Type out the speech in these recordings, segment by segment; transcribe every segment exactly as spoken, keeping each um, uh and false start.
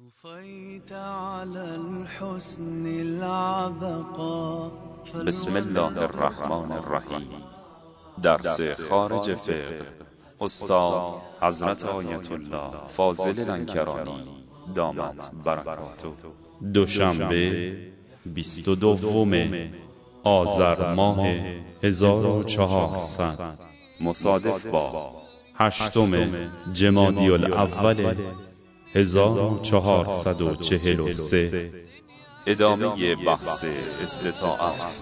بسم الله الرحمن الرحیم. درس خارج فقه، استاد حضرت آیت الله فاضل لنکرانی دامت برکاته. دوشنبه بیست و دوم آذر ماه هزار و چهارصد مصادف با هشتم جمادی الاول هزار و چهارصد و چهل و سه. ادامه بحث استطاعت.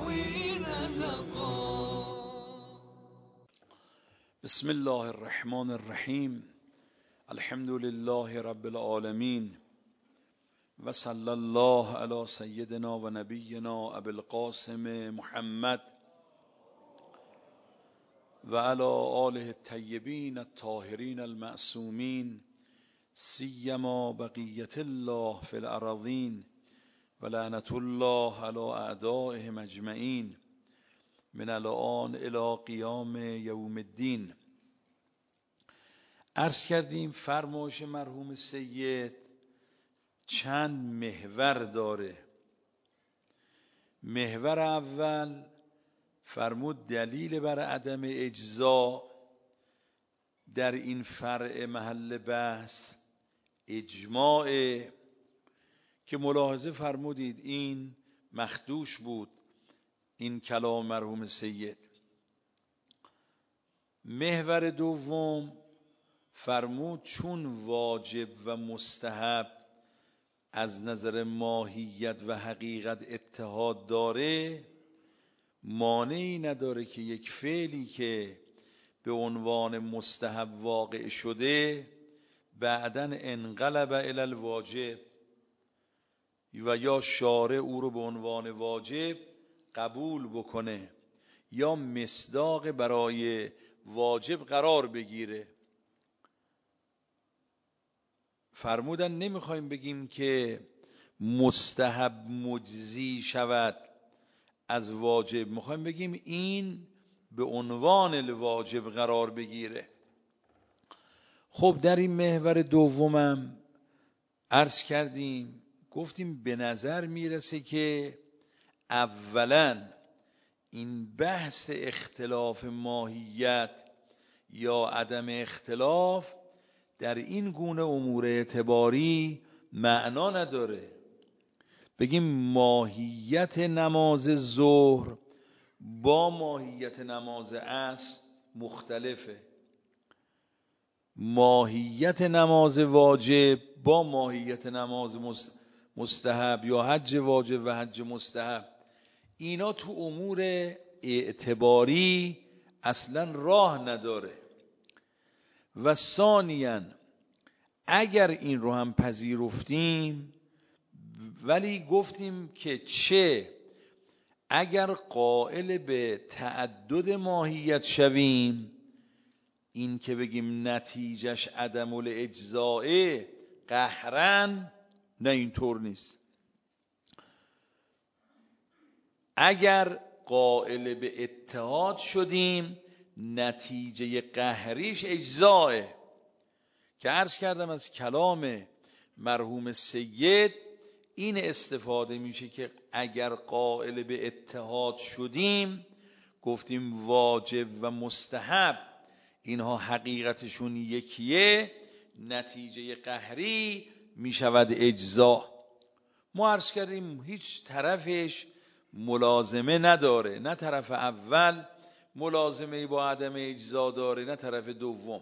بسم الله الرحمن الرحیم. الحمد لله رب العالمین و صلی الله علی سیدنا و نبینا ابی القاسم محمد و علی آله الطیبین الطاهرین المعصومین، سیما بقیت الله فی الارضین و لعنت الله علی اعدائهم اجمعین من الان الی قیام یوم الدین. عرض کردیم فرمایش مرحوم سید چند محور داره. محور اول فرمود دلیل بر عدم اجزا در این فرع محل بحث اجماع، که ملاحظه فرمودید این مخدوش بود این کلام مرحوم سید. محور دوم فرمود چون واجب و مستحب از نظر ماهیت و حقیقت اتحاد داره، مانعی نداره که یک فعلی که به عنوان مستحب واقع شده بعداً انقلب الی الواجب و یا شارع او رو به عنوان واجب قبول بکنه یا مصداق برای واجب قرار بگیره. فرمودن نمیخوایم بگیم که مستحب مجزی شود از واجب، میخوایم بگیم این به عنوان الواجب قرار بگیره. خب در این محور دومم عرض کردیم، گفتیم به نظر میرسه که اولا این بحث اختلاف ماهیت یا عدم اختلاف در این گونه امور اعتباری معنا نداره. بگیم ماهیت نماز ظهر با ماهیت نماز عصر مختلفه، ماهیت نماز واجب با ماهیت نماز مستحب یا حج واجب و حج مستحب، اینا تو امور اعتباری اصلا راه نداره. و ثانیاً اگر این رو هم پذیرفتیم، ولی گفتیم که چه اگر قائل به تعدد ماهیت شویم، این که بگیم نتیجهش عدم الاجزاء قهرن، نه اینطور نیست. اگر قائل به اتحاد شدیم نتیجه قهریش اجزاء، که عرض کردم از کلام مرحوم سید این استفاده میشه که اگر قائل به اتحاد شدیم، گفتیم واجب و مستحب اینها حقیقتشون یکیه، نتیجه قهری میشود اجزا. ما عرض کردیم هیچ طرفش ملازمه نداره، نه طرف اول ملازمه با عدم اجزا داره نه طرف دوم.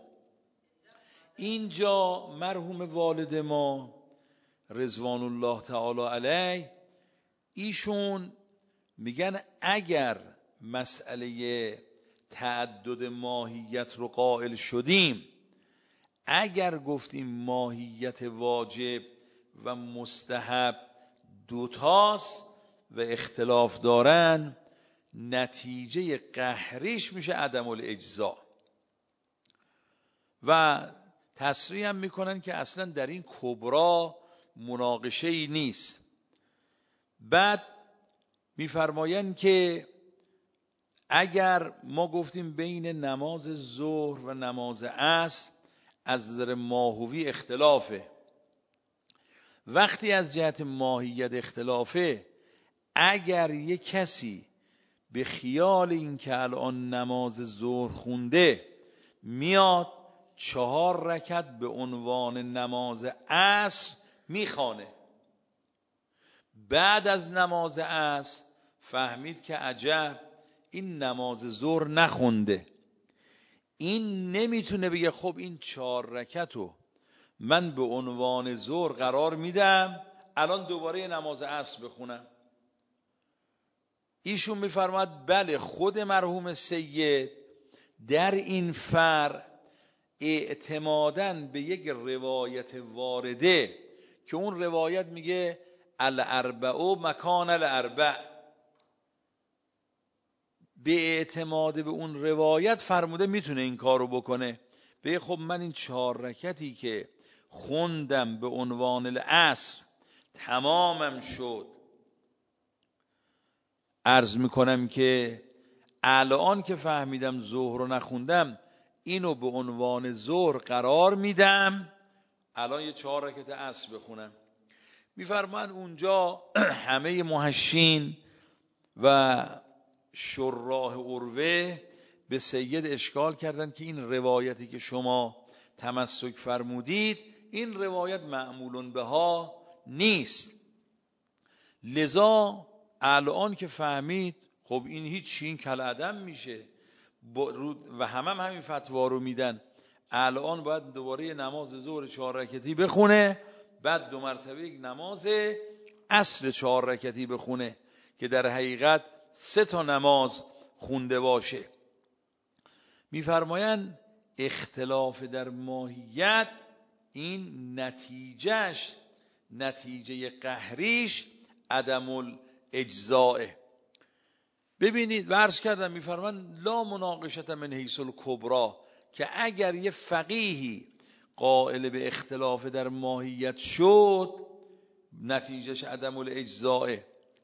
اینجا مرحوم والد ما رضوان الله تعالی علیه ایشون میگن اگر مسئله تعدد ماهیت رو قائل شدیم، اگر گفتیم ماهیت واجب و مستحب دوتاست و اختلاف دارن، نتیجه قهریش میشه عدم الاجزا. و تصریح هم میکنن که اصلا در این کبرا مناقشه ای نیست. بعد میفرمایند که اگر ما گفتیم بین نماز ظهر و نماز عصر از نظر ماهوی اختلافه وقتی از جهت ماهیت اختلافه، اگر یک کسی به خیال این که الان نماز ظهر خونده میاد چهار رکعت به عنوان نماز عصر میخوانه، بعد از نماز عصر فهمید که عجب این نماز ظهر نخونده، این نمیتونه بگه خب این چهار رکعتو من به عنوان ظهر قرار میدم الان دوباره نماز عصر بخونم. ایشون میفرماد بله، خود مرحوم سید در این فرع اعتماداً به یک روایت وارده که اون روایت میگه الاربع مکان الاربع، به اعتماد به اون روایت فرموده میتونه این کارو بکنه، به خب من این چهار رکعتی که خوندم به عنوان العصر تمامم شد، عرض میکنم که الان که فهمیدم ظهر رو نخوندم اینو به عنوان ظهر قرار میدم، الان یه چهار رکعت عصر بخونم. میفرمان اونجا همه محشین و شراح عروه به سید اشکال کردن که این روایتی که شما تمسک فرمودید این روایت معمول بها نیست، لذا الان که فهمید خب این هیچ، این کالعدم میشه و همه هم همین فتوا رو میدن، الان باید دوباره نماز ظهر چهار رکعتی بخونه، بعد دو مرتبه یک نماز عصر چهار رکعتی بخونه که در حقیقت سه تا نماز خونده باشه. میفرمایند اختلاف در ماهیت این نتیجهش، نتیجه قهریش عدم الاجزاء. ببینید عرض کردم میفرمان لا مناقشت من حیث الکبرى، که اگر یه فقیهی قائل به اختلاف در ماهیت شد نتیجهش عدم الاجزاء.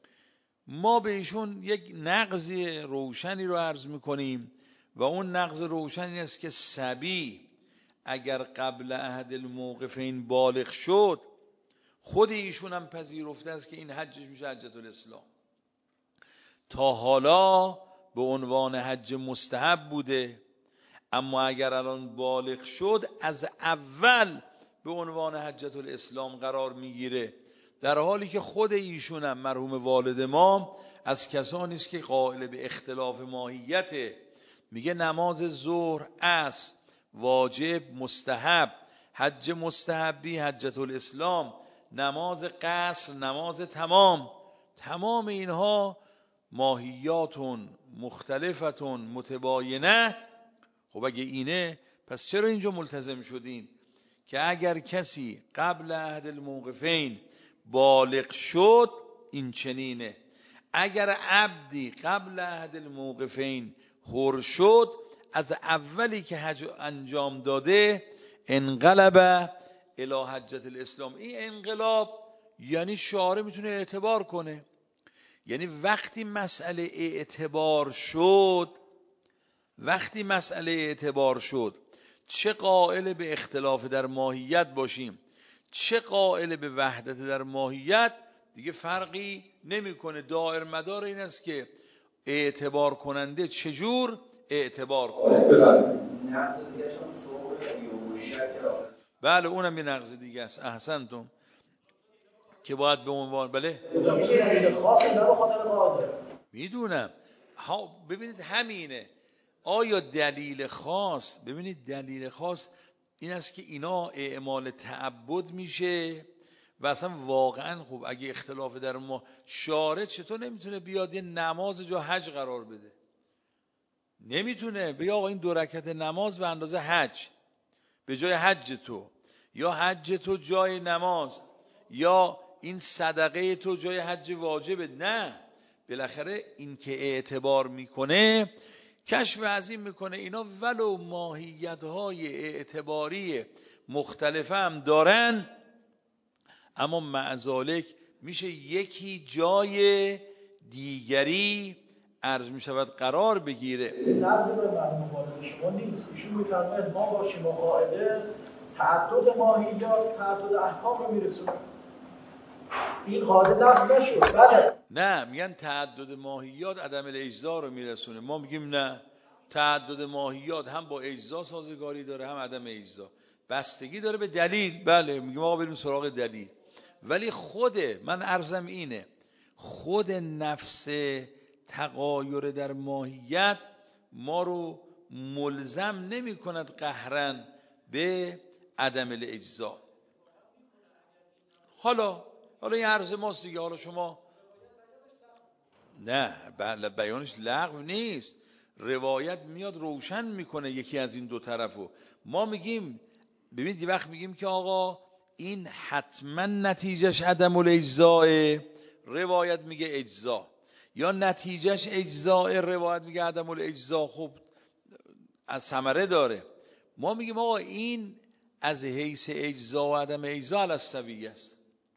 ما به ایشون یک نقض روشنی رو عرض میکنیم و اون نقض روشنی است که صبی اگر قبل عهد الموقفین بالغ شد، خود ایشون هم پذیرفته است که این حجش میشه حجت الاسلام، تا حالا به عنوان حج مستحب بوده، اما اگر الان بالغ شد از اول به عنوان حجت الاسلام قرار میگیره، در حالی که خود ایشون هم مرحوم والد ما از کسانی است که قائل به اختلاف ماهیت، میگه نماز ظهر عصر واجب مستحب، حج مستحبی حجت الاسلام، نماز قصر نماز تمام، تمام اینها ماهیاتون مختلفتون متباینه. خب اگه اینه پس چرا اینجا ملتزم شدین که اگر کسی قبل عهد الموقفین بالغ شد این چنینه، اگر عبدی قبل عهد الموقفین حر شد از اولی که حج انجام داده انقلب الی حجت الاسلام. این انقلاب یعنی شارع میتونه اعتبار کنه، یعنی وقتی مسئله اعتبار شد، وقتی مسئله اعتبار شد چه قائل به اختلاف در ماهیت باشیم چه قائل به وحدت در ماهیت دیگه فرقی نمیکنه. دایر مدار این است که اعتبار کننده چجور اعتبار کنه. بله اونم یه نقض دیگه است. احسنتم که باید به عنوان بله میدونم ها. ببینید همینه، آیا دلیل خاص، ببینید دلیل خاص این است که اینا اعمال تعبد میشه و اصلا واقعا خب اگه اختلاف در ما شارع چطور نمیتونه بیاد یه نماز جا حج قرار بده؟ نمیتونه بگه آقا این دو رکعت نماز به اندازه حج به جای حج تو، یا حج تو جای نماز، یا این صدقه تو جای حج واجبه. نه، بالاخره این که اعتبار میکنه کشف عظیم میکنه اینا ولو ماهیت‌های اعتباری مختلفه هم دارن، اما معذالک میشه یکی جای دیگری عرض میشود قرار بگیره. نقض به مرحوم والد شما نیست، ایشون میفرماید ما باشیم و قاعده تعدد ماهیات تعدد احکام رو میرسونه. این قاعده لغو نشد. بله نه میگن تعدد ماهیات عدم الاجزا رو میرسونه. ما میگیم نه، تعدد ماهیات هم با اجزا سازگاری داره هم عدم اجزا، بستگی داره به دلیل. بله میگیم آقا بریم سراغ دلیل. ولی خود من عرضم اینه، خود نفس تغایر در ماهیت ما رو ملزم نمی کند قهراً به عدم الاجزا. حالا حالا این عرض ماست دیگه. حالا شما نه بله بیانش لغو نیست، روایت میاد روشن میکنه یکی از این دو طرفو. ما میگیم ببینید وقت میگیم که آقا این حتما نتیجهش عدم الاجزاء، روایت میگه اجزا، یا نتیجهش اجزاء، روایت میگه عدم الاجزاء. خب از ثمره داره. ما میگیم آقا این از حیث اجزا و عدم اجزا علی السویه است.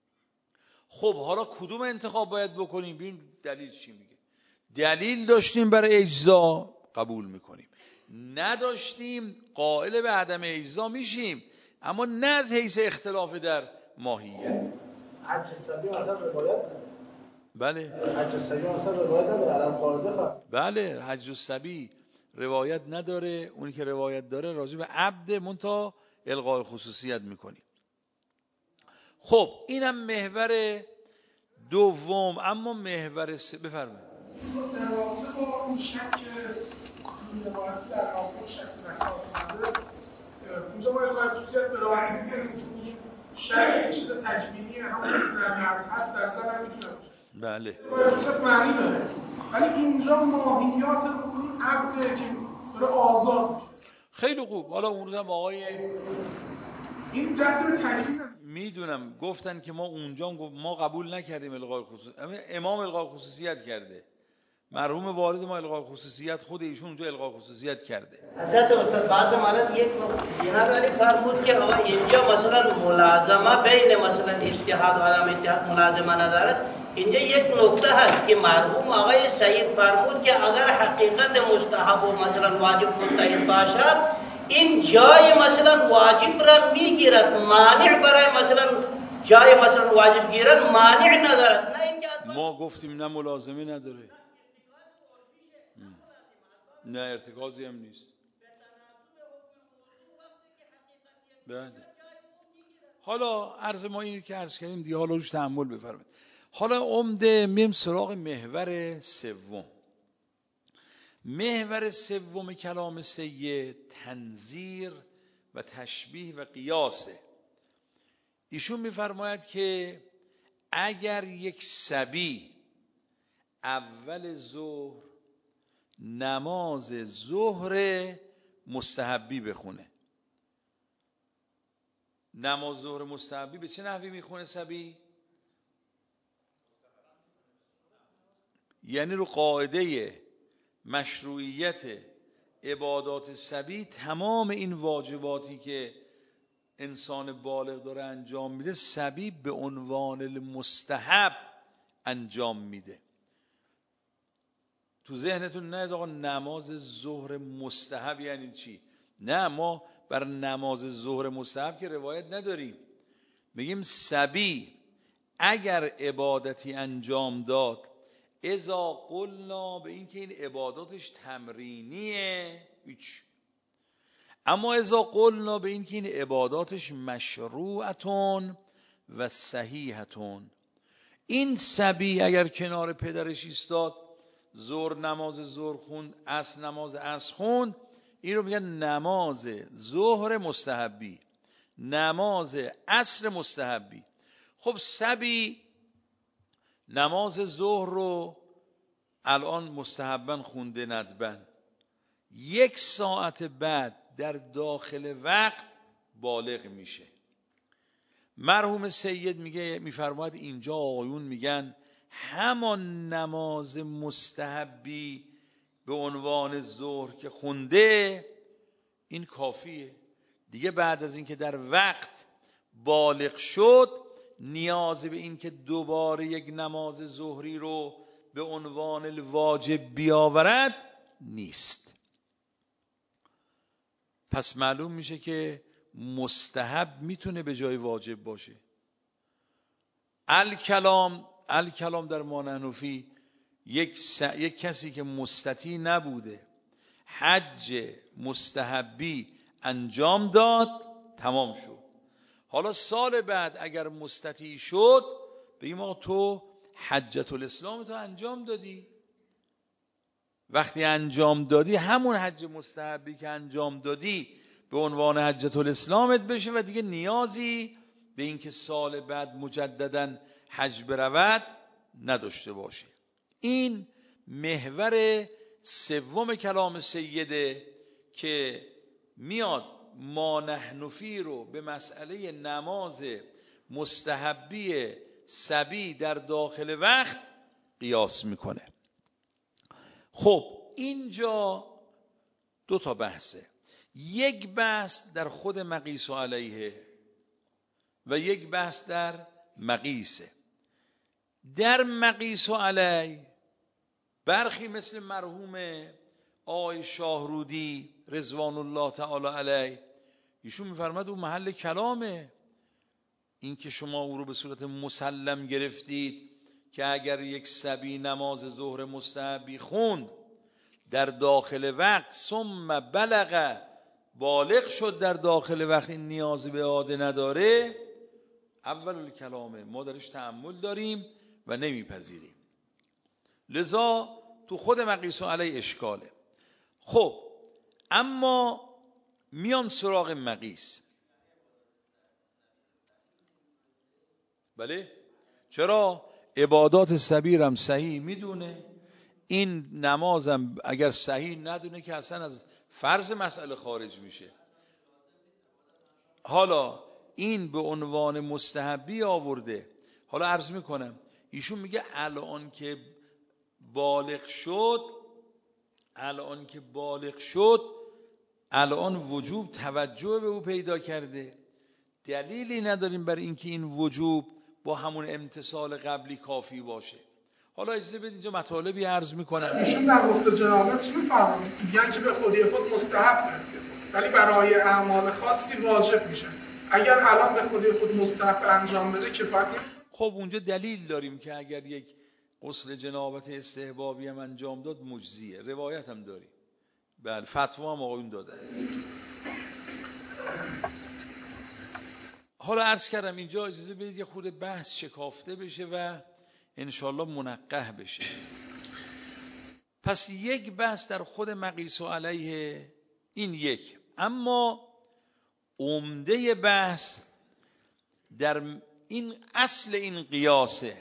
خب حالا کدوم انتخاب باید بکنیم؟ ببین دلیل چی میگه. دلیل داشتیم برای اجزا قبول میکنیم، نداشتیم قائل به عدم اجزا میشیم، اما نه از حیث اختلاف در ماهیت. حج سبی مثلا روایت نداره. بله حج سبی مثلا روایت نداره الان قاعده فقط. بله حج سبی روایت نداره. اونی که روایت داره راجع به عبد منتها الغای خصوصیت میکنیم. خب اینم محور دوم. اما محور سه بفرمایید. در رابطه با اون شک روایتی در آخر شک نکرده، اونجا ما الغای خصوصیت به راحتی میکنیم چون میگیم شک چیز تکمیلیه، همون که در نرد هست در زن هم میتونه باشه. بله الغای خصوصیت معنی داره، ولی اینجا ماهیات اون عبده که داره آزاد میشه. خیلی خوب. حالا اون روز هم آقای این ربطی به تکمیل میدونم گفتن که ما اونجا هم گفت ما قبول نکردیم الغای خصوصیت، امام الغای خصوصیت کرده، مرحوم والد ما الغای خصوصیت، خود ایشون اونجا الغای خصوصیت کرده. حضرت استاد بعد مالت یک جناب علی فرمود که آقا اینجا مثلا ملازمه بین مثلا اجتهاد و عدم اجتهاد ملازمه نداره. اینجا یک نکته هست که مرحوم آقای سعید فرمود که اگر حقیقت مستحب و مثلا واجب متحد باشد این جای مثلا واجب را میگیرد، مانع برای مثلا جای مثلا واجب گیرن مانع ندارد. نه اینکه ما گفتیم نه ملازمه نداره، نه ارتکازی هم نیست. بله حالا عرض ما اینه که عرض کردیم دیگه، حالا روش تحمل بفرمایید. حالا عمده میم سراغ محور سوم. محور سوم کلام سید تنظیر و تشبیه و قیاسه. ایشون میفرماید که اگر یک صبی اول ظهر نماز ظهر مستحبی بخونه، نماز ظهر مستحبی به چه نحوی میخونه صبی؟ یعنی رو قاعده مشروعیت عبادات صبی تمام این واجباتی که انسان بالغ داره انجام میده صبی به عنوان المستحب انجام میده. تو ذهنتون نه آقا نماز ظهر مستحب یعنی چی؟ نه ما بر نماز ظهر مستحب که روایت نداریم. میگیم صبی اگر عبادتی انجام داد اذا قلنا به این که این عباداتش تمرینیه هیچ، اما اذا قلنا به این که این عباداتش مشروعتون و صحیحتون، این صبی اگر کنار پدرش ایستاد ظهر نماز ظهر خوند، عصر نماز عصر خوند، این رو میگن نماز ظهر مستحبی، نماز عصر مستحبی. خب صبی نماز ظهر رو الان مستحباً خونده ندباً، یک ساعت بعد در داخل وقت بالغ میشه. مرحوم سید میگه میفرماید اینجا آقایون میگن همان نماز مستحبی به عنوان ظهر که خونده این کافیه دیگه. بعد از اینکه در وقت بالغ شد نیاز به این که دوباره یک نماز ظهری رو به عنوان الواجب بیاورد نیست. پس معلوم میشه که مستحب میتونه به جای واجب باشه. الکلام الکلام در مانحنفی یک, س... یک کسی که مستطیع نبوده حج مستحبی انجام داد تمام شد. حالا سال بعد اگر مستطیع شد بگیم آقا تو حجت الاسلام تو انجام دادی. وقتی انجام دادی همون حج مستحبی که انجام دادی به عنوان حجت الاسلامت بشه و دیگه نیازی به این که سال بعد مجددا حج برود نداشته باشه. این محور سوم کلام سیده که میاد مانحنفی رو به مسئله نماز مستحبی سبی در داخل وقت قیاس میکنه. خب اینجا دو تا بحثه، یک بحث در خود مقیس و علیه و یک بحث در مقیسه. در مقیس و علیه برخی مثل مرحوم آقای شاهرودی رضوان الله تعالی علیه ایشون میفرماد اون محل کلامه، این که شما او رو به صورت مسلم گرفتید که اگر یک صبی نماز ظهر مستحبی خوند در داخل وقت ثم بلغ بالغ شد در داخل وقت این نیازی به اعاده نداره، اول کلامه ما درش تأمل داریم و نمیپذیریم. لذا تو خود مقیس و علیه اشکاله. خب اما میان سراغ مقیس. بله چرا؟ عبادات سبیرم صحیح میدونه، این نمازم اگر صحیح ندونه که اصلا از فرض مسئله خارج میشه. حالا این به عنوان مستحبی آورده. حالا عرض میکنم ایشون میگه الان که بالغ شد الان که بالغ شد الان وجوب توجه به او پیدا کرده، دلیلی نداریم برای اینکه این وجوب با همون امتصال قبلی کافی باشه. حالا اجازه بدید اینجا مطالبی عرض میکنم. ایشون در غسل جنابت چی میفرمایند؟ میگن که به خودی خود مستحب ولی برای اعمال خاصی واجب میشه. اگر الان به خودی خود مستحب انجام بده کفایت نمیکنه. خب اونجا دلیل داریم که اگر یک غسل جنابت استحبابی هم انجام داد مجزیه، روایت هم داریم. بله فتوا هم آقایون دادن. حالا عرض کردم اینجا اجازه بدید یه خورده بحث شکافته بشه و انشالله منقح بشه. پس یک بحث در خود مقیس و علیه این یک، اما عمده بحث در این اصل این قیاسه،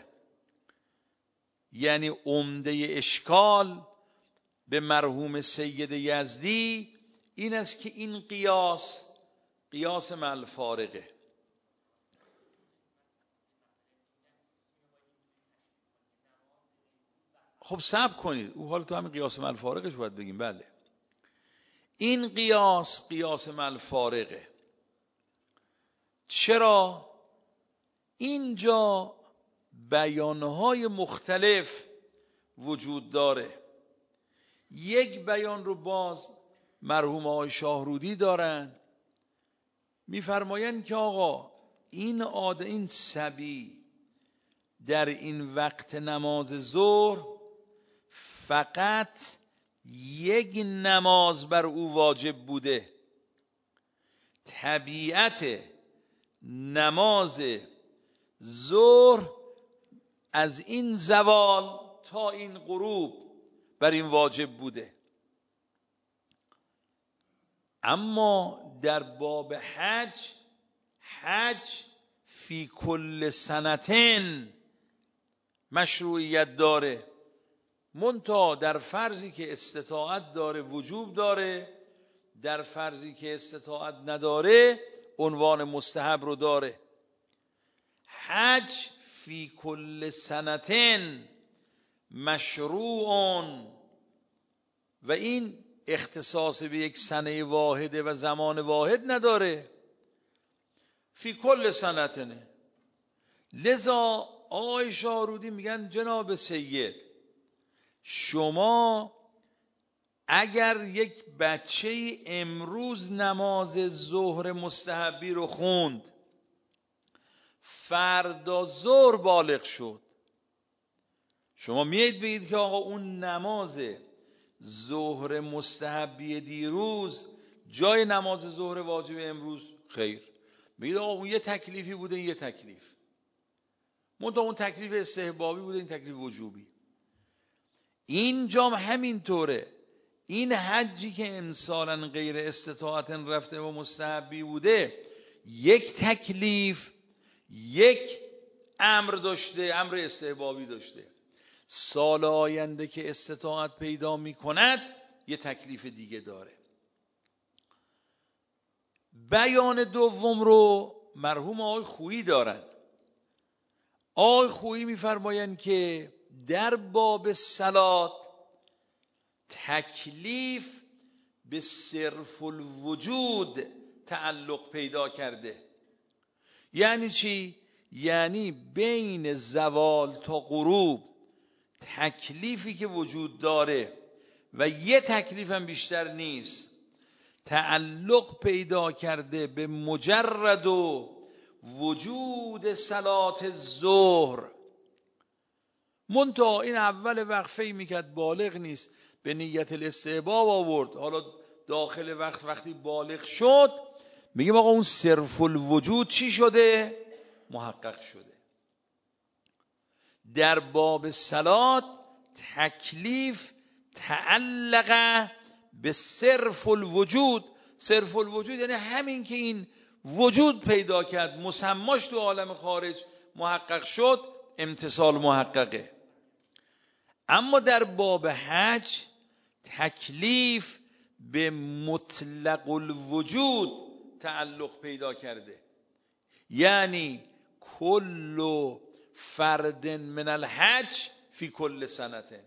یعنی عمده اشکال به مرحوم سید یزدی این است که این قیاس قیاس مع الفارقه. خب صبر کنید، او حالا تو همین قیاس مع الفارقش باید بگیم. بله این قیاس قیاس مع الفارقه. چرا؟ اینجا بیانهای مختلف وجود داره. یک بیان رو باز مرحوم آقای شاهرودی دارن، میفرمایند که آقا این عاده این صبی در این وقت نماز ظهر فقط یک نماز بر او واجب بوده، طبیعت نماز ظهر از این زوال تا این غروب بر این واجب بوده. اما در باب حج حج فی کل سنتین مشروعیت داره، منتها در فرضی که استطاعت داره وجوب داره، در فرضی که استطاعت نداره عنوان مستحب رو داره. حج فی کل سنتین مشروع و این اختصاص به یک سنه واحده و زمان واحد نداره، فی کل سنتینه. لذا آقای شاهرودی میگن جناب سید شما اگر یک بچه امروز نماز ظهر مستحبی رو خوند فردا ظهر بالغ شد، شما میایید بگید که آقا اون نماز ظهر مستحبی دیروز جای نماز ظهر واجب امروز؟ خیر، میگید آقا اون یه تکلیفی بوده، این یه تکلیف، منتها اون تکلیف استحبابی بوده، این تکلیف وجوبی. اینجام همینطوره، این حجی که امسالاً غیر استطاعت رفته و مستحبی بوده یک تکلیف یک امر داشته، امر استحبابی داشته. سال آینده که استطاعت پیدا می کند یه تکلیف دیگه داره. بیان دوم رو مرحوم آقای خویی دارن. آقای خویی می‌فرمایند که در باب صلات تکلیف به صرف الوجود تعلق پیدا کرده. یعنی چی؟ یعنی بین زوال تا غروب تکلیفی که وجود داره و یه تکلیف هم بیشتر نیست، تعلق پیدا کرده به مجرد و وجود صلات الظهر. منتها این اول وقفه میکرد بالغ نیست، به نیت الاستحباب آورد، حالا داخل وقت وقتی بالغ شد میگیم آقا اون صرف الوجود چی شده؟ محقق شده. در باب صلات تکلیف تعلق به صرف الوجود. صرف الوجود یعنی همین که این وجود پیدا کرد، مسماش تو عالم خارج محقق شد، امتصال محققه. اما در باب حج تکلیف به مطلق الوجود تعلق پیدا کرده، یعنی کل فرد من الحج فی کل سنته.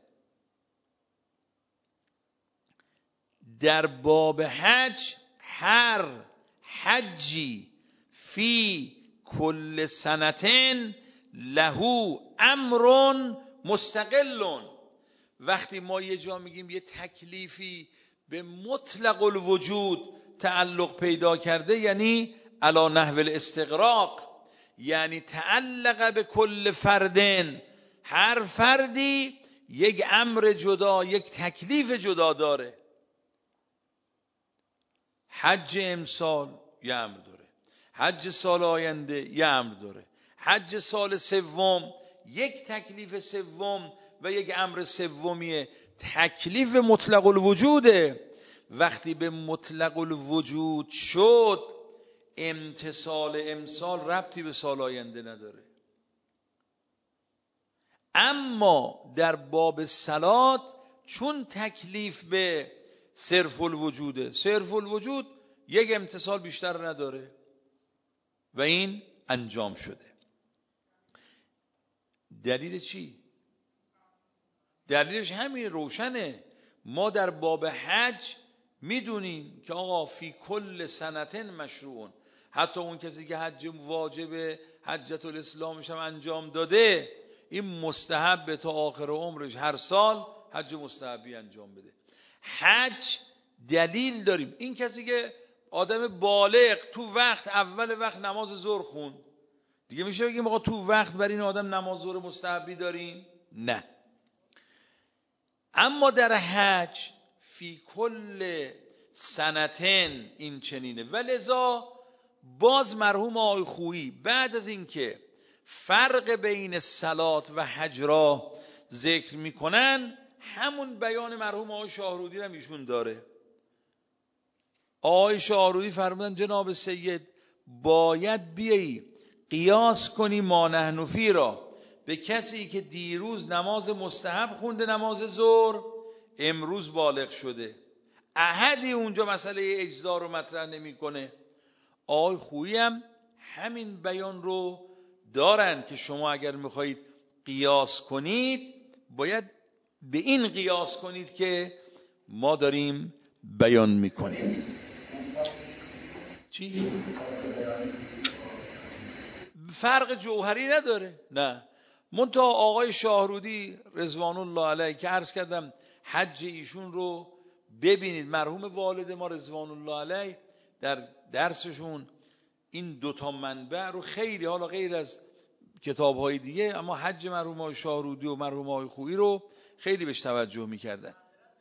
در باب حج هر حجی فی کل سنتین لهو امر مستقل. وقتی ما یه جا میگیم یه تکلیفی به مطلق الوجود تعلق پیدا کرده، یعنی علی نحو الاستغراق، یعنی تعلق به کل فردن، هر فردی یک امر جدا، یک تکلیف جدا داره. حج امسال یه امر داره، حج سال آینده یه امر داره، حج سال سوم یک تکلیف سوم و یک امر سومیه. تکلیف مطلق الوجوده. وقتی به مطلق الوجود شد امتصال امسال ربطی به سال آینده نداره. اما در باب صلات چون تکلیف به صرف الوجوده، صرف الوجود یک امتصال بیشتر نداره و این انجام شده. دلیل چی؟ دلیلش همین روشنه. ما در باب حج میدونیم که آقا فی کل سنتن مشروعون، حتی اون کسی که حج واجب حجت الاسلامش هم انجام داده، این مستحب تا آخر عمرش هر سال حج مستحبی انجام بده. حج دلیل داریم. این کسی که آدم بالغ تو وقت اول وقت نماز ظهر خوند، دیگه میشه بگیم آقا تو وقت برای این آدم نماز ظهر مستحبی داریم؟ نه. اما در حج فی کل سنتین این چنینه. ولذا باز مرحوم آقای خویی بعد از اینکه فرق بین صلات و حج را ذکر میکنن، همون بیان مرحوم آقای شاهرودی هم ایشون داره. آقای شاهرودی فرمودن جناب سید باید بیایی قیاس کنی ما نحن فی را به کسی که دیروز نماز مستحب خونده، نماز ظهر، امروز بالغ شده. احدی اونجا مسئله اجزا رو مطرح نمیکنه. آقای خویی هم همین بیان رو دارن که شما اگر میخواهید قیاس کنید باید به این قیاس کنید که ما داریم بیان میکنیم. چی؟ فرق جوهری نداره، نه. منتها آقای شاهرودی رضوان الله علیه که عرض کردم حج ایشون رو ببینید، مرحوم والد ما رضوان الله علیه در درسشون این دوتا منبع رو خیلی، حالا غیر از کتاب‌های دیگه، اما حج مرحوم آقای شاهرودی و مرحوم آقای خویی رو خیلی بهش توجه می‌کردن.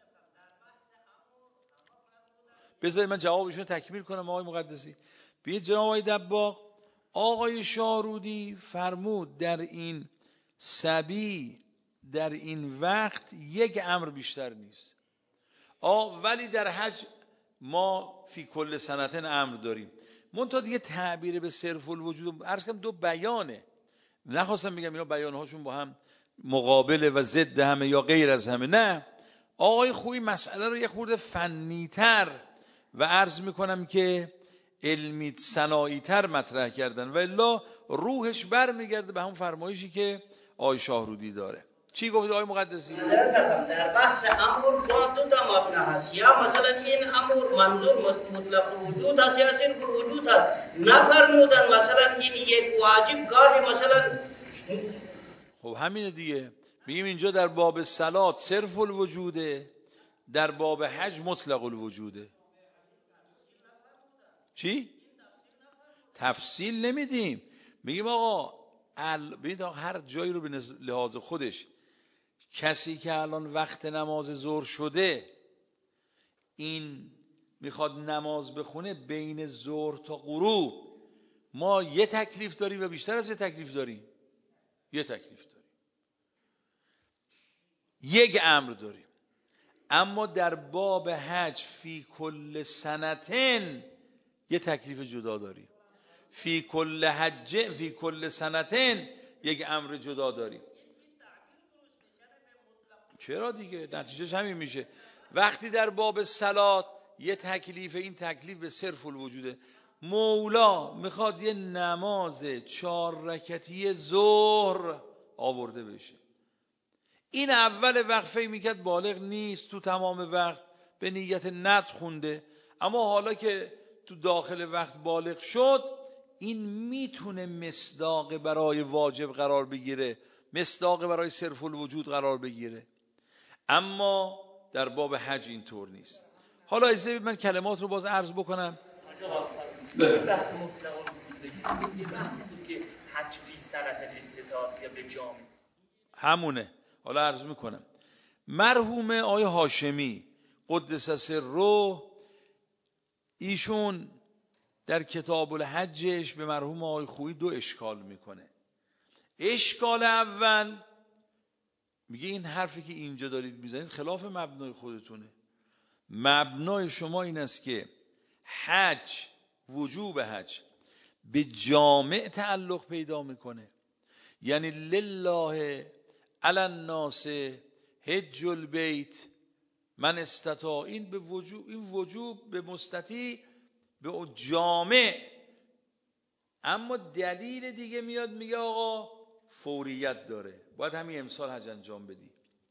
بذارید من جوابشون تکمیل کنم آقای مقدسی. بیاید جناب آقای دباغ، آقای شاهرودی فرمود در این سبی در این وقت یک امر بیشتر نیست. آ ولی در حج ما فی کل سنتن امر داریم. منتها دیگه تعبیر به صرف الوجود عرض کنم دو بیانه، نخواستم بگم اینا بیانهاشون با هم مقابله و ضد همه یا غیر از همه، نه. آقای خویی مسئله رو یه خورده فنی‌تر و عرض میکنم که علمی صناعی تر مطرح کردن و الا روحش بر میگرده به همون فرمایشی که آقای شاهرودی داره. چی گفت آقای مقدسی؟ در بحث امر با دو تا مبنا هست، یا مثلا این امر منظور مطلق وجود هست یا صرف وجود هست. نفرمودن مثلا این یک واجب گاهی مثلا. خب همینه دیگه، میگیم اینجا در باب صلات صرف الوجوده، در باب حج مطلق الوجوده. چی؟ تفصیل نمیدیم، میگیم آقا ال... ببینید آقا هر جایی رو به لحاظ خودش، کسی که الان وقت نماز ظهر شده این میخواد نماز بخونه بین ظهر تا غروب، ما یه تکلیف داریم و بیشتر از یه تکلیف داریم، یه تکلیف داریم، یک امر داریم. اما در باب حج فی کل سنتن یه تکلیف جدا داریم، فی کل حج فی کل سنتن یک امر جدا داریم. چرا دیگه؟ نتیجهش همین میشه. وقتی در باب صلات یه تکلیف، این تکلیف به صرف الوجوده، مولا میخواد یه نماز چهار رکعتی ظهر آورده بشه، این اول وقفه میکرد بالغ نیست، تو تمام وقت به نیت ند خونده، اما حالا که تو داخل وقت بالغ شد این میتونه مصداق برای واجب قرار بگیره، مصداق برای صرف الوجود قرار بگیره. اما در باب حج اینطور نیست. حالا اجازه بدید من کلمات رو باز عرض بکنم. بحث مطلق الوجود یه بحثی بود که حج فی سنت الاستطاعه یا به جامع همونه. حالا عرض میکنم. مرحوم آقای هاشمی قدس سره ایشون در کتاب الحجش به مرحوم آقای خویی دو اشکال میکنه. اشکال اول میگه این حرفی که اینجا دارید میزنید خلاف مبنای خودتونه. مبنای شما این است که حج، وجوب حج به جامع تعلق پیدا میکنه، یعنی لله علی الناس حج البیت من استطاع، این به وجوب، این وجوب به مستطیع به جامع. اما دلیل دیگه میاد میگه آقا فوریت داره، باید همین امسال حج انجام بدی.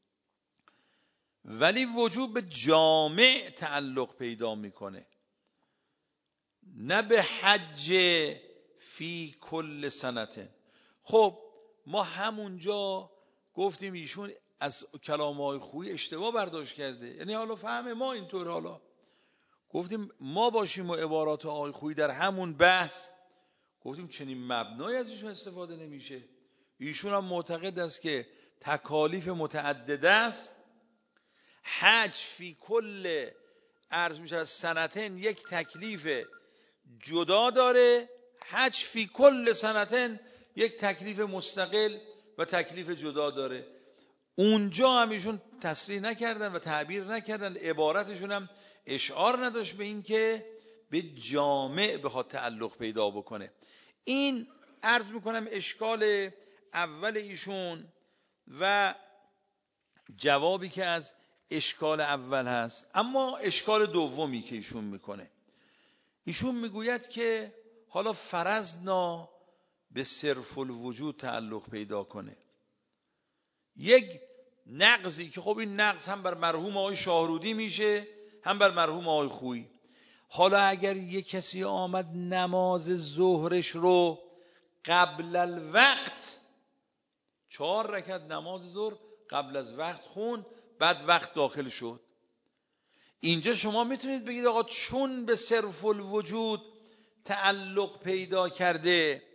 ولی وجوب به جامع تعلق پیدا میکنه، نه به حج فی کل سنته. خب ما همونجا گفتیم ایشون از کلام‌های خویی اشتباه برداشت کرده، یعنی حالا فهم ما اینطور، حالا گفتیم ما باشیم و عبارات آقای خویی در همون بحث گفتیم چنین مبنای از ایشون استفاده نمیشه. ایشون هم معتقد است که تکالیف متعدد است، حج فی کل عرض میشه از سنتن یک تکلیف جدا داره، حج فی کل سنتن یک تکلیف مستقل و تکلیف جدا داره. اونجا هم ایشون تصریح نکردن و تعبیر نکردن، عبارتشون هم اشعار نداشت به این که به جامع بخواد تعلق پیدا بکنه. این عرض میکنم اشکال اول ایشون و جوابی که از اشکال اول هست. اما اشکال دومی که ایشون میکنه، ایشون میگوید که حالا فرضنا به صرف الوجود تعلق پیدا کنه، یک نقضی که خب این نقض هم بر مرحوم آقای شاهرودی میشه هم بر مرحوم آقای خویی. حالا اگر یک کسی آمد نماز ظهرش رو قبل الوقت، چهار رکعت نماز ظهر قبل از وقت خون، بعد وقت داخل شد، اینجا شما میتونید بگید آقا چون به صرف الوجود تعلق پیدا کرده،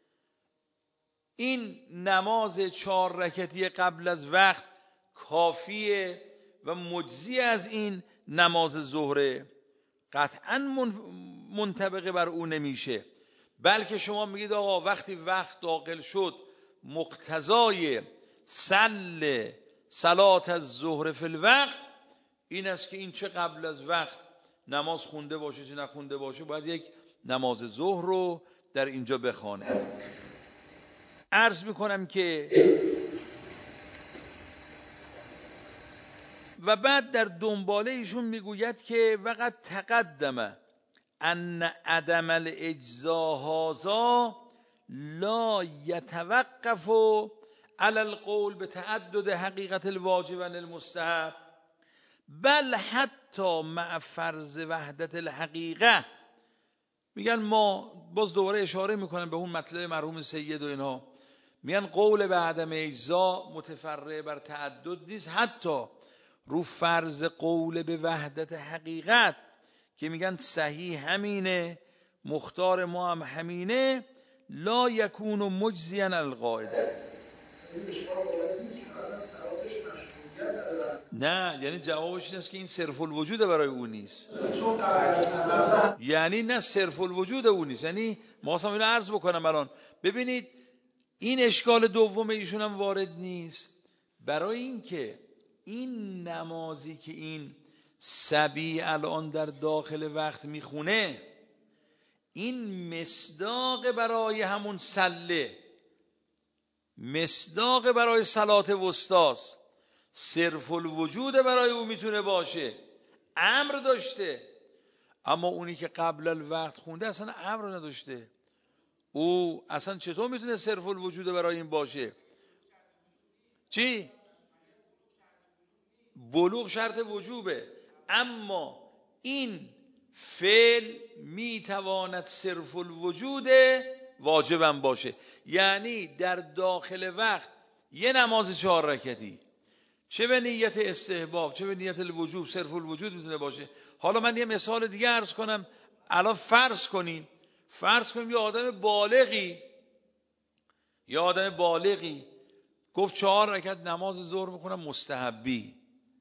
این نماز چهار رکعتی قبل از وقت کافیه و مجزی از این نماز ظهره، قطعا منطبق بر او نمیشه. بلکه شما میگید آقا وقتی وقت داخل شد مقتضای صل صلات از ظهر فی الوقت این است که این چه قبل از وقت نماز خونده باشه چه نخونده باشه باید یک نماز ظهر رو در اینجا بخوانه. عرض میکنم که و بعد در دنباله ایشون میگوید که وقت تقدم ان عدم الاجزا هذا لا یتوقف علی القول به تعدد حقیقت الواجب و المستحب بل حتی مع فرض وحدت الحقیقه. میگن ما باز دوباره اشاره میکنن به اون مطلب مرحوم سید و اینها، میگن قول به عدم اجزا متفرع بر تعدد نیست، حتی رو فرض قول به وحدت حقیقت که میگن صحیح همینه مختار ما هم همینه لا یکون مجزیا القاعده. نه یعنی جوابش این است که این صرف الوجود برای اون نیست، یعنی نه صرف الوجود اون نیست. یعنی ما اصلا اینو عرض بکنم الان ببینید این اشکال دوم ایشون هم وارد نیست، برای اینکه این نمازی که این صبی الان در داخل وقت میخونه این مصداق برای همون سله، مصداق برای صلات وسطاست، صرف الوجود برای او میتونه باشه، امر داشته. اما اونی که قبل الوقت خونده اصلا امر نداشته، او اصلا چطور میتونه صرف الوجود برای این باشه؟ چی؟ بلوغ شرط وجوبه، اما این فعل میتواند صرف الوجود واجبم باشه. یعنی در داخل وقت یه نماز چهار رکعتی چه به نیت استحباب چه به نیت الوجوب صرف الوجود میتونه باشه. حالا من یه مثال دیگه عرض کنم. الان فرض کنیم فرض کنیم یه آدم بالغی یه آدم بالغی گفت چهار رکعت نماز ظهر میخونم مستحبی.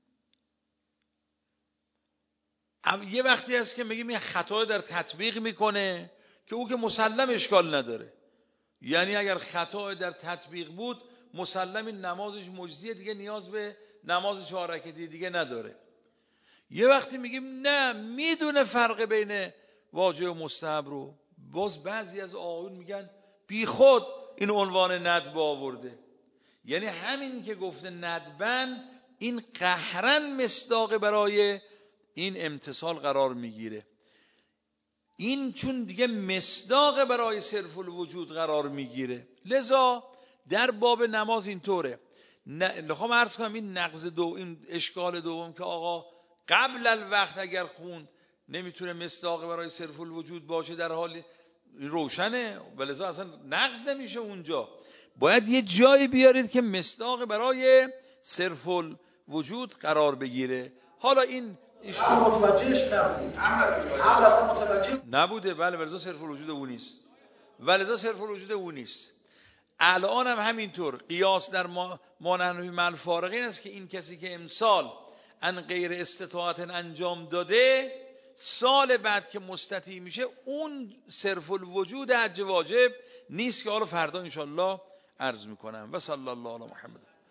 یه وقتی هست که میگیم این خطا در تطبیق میکنه که او که مسلم اشکال نداره، یعنی اگر خطا در تطبیق بود مسلم این نمازش مجزیه دیگه نیاز به نماز چهار رکعتی دیگه نداره. یه وقتی میگیم نه میدونه فرق بین واجب و مستحب رو، باز بعضی از آقایون میگن بی خود این عنوان ندب آورده، یعنی همین که گفته ندبن این قهرن مصداق برای این امتصال قرار میگیره، این چون دیگه مصداق برای صرف الوجود قرار میگیره. لذا در باب نماز اینطوره. نخوام عرض کنم این نقض دو این اشکال دوم که آقا قبل الوقت اگر خوند نمیتونه مصداق برای صرف الوجود باشه، در حال روشنه ولذا اصلا نقض نمیشه. اونجا باید یه جایی بیارید که مصداق برای صرف الوجود قرار بگیره. حالا این متوجهش نبود امر اصلا متوجه نبوده، بله ولذا صرف الوجود اون نیست، ولذا صرف الوجود اون نیست. الان هم همینطور قیاس در ما مانحنوی مع فارقین است که این کسی که امسال ان غیر استطاعت انجام داده سال بعد که مستطیع میشه اون صرف الوجود حج واجب نیست که حالا فردا انشالله عرض میکنم. و صلی الله علی محمد.